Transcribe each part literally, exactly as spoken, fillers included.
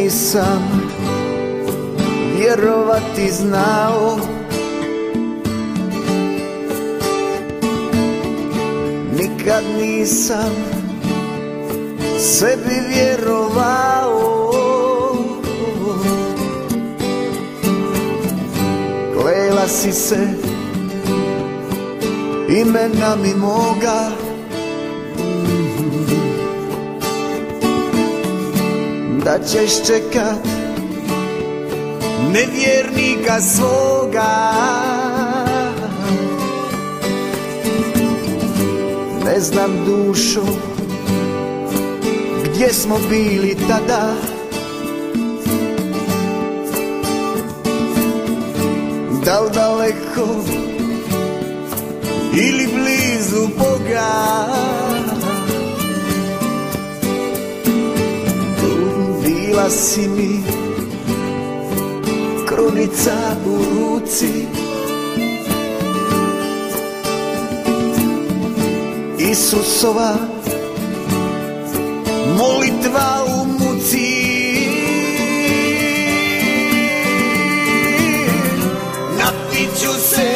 nisam vjerovati znao, nikad nisam sebi vjerovao. Klela si se imena mi moga, da ćeš čekat nevjernika svoga. Ne znam dušo gdje smo bili tada, da li daleko ili blizu Boga. Bila si mi krunica u ruci, Isusova molitva u muci. Napit ću se,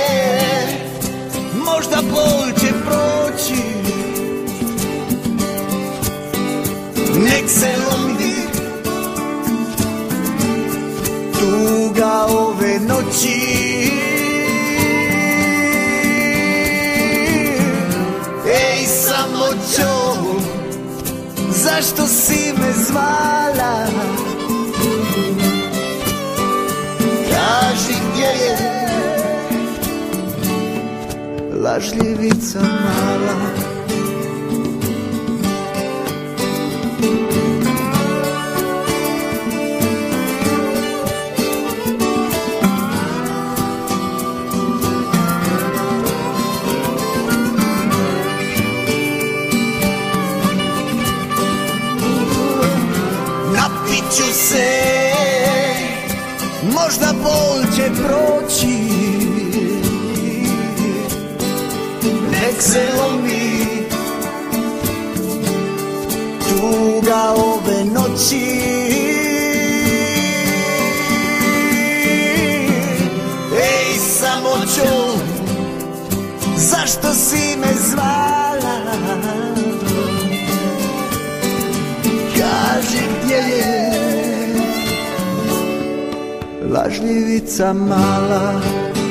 možda bol će proći, nek se lomi tuga ove noći. Ej samoćo, zašto si me zvala? Kaži gdje je lažljivica mala. Napit ću se, možda bol će proći, nek se lomi tuga ove noći. Ej samoćo, zašto si me zvala? Kaži gdje je lažljivica mala.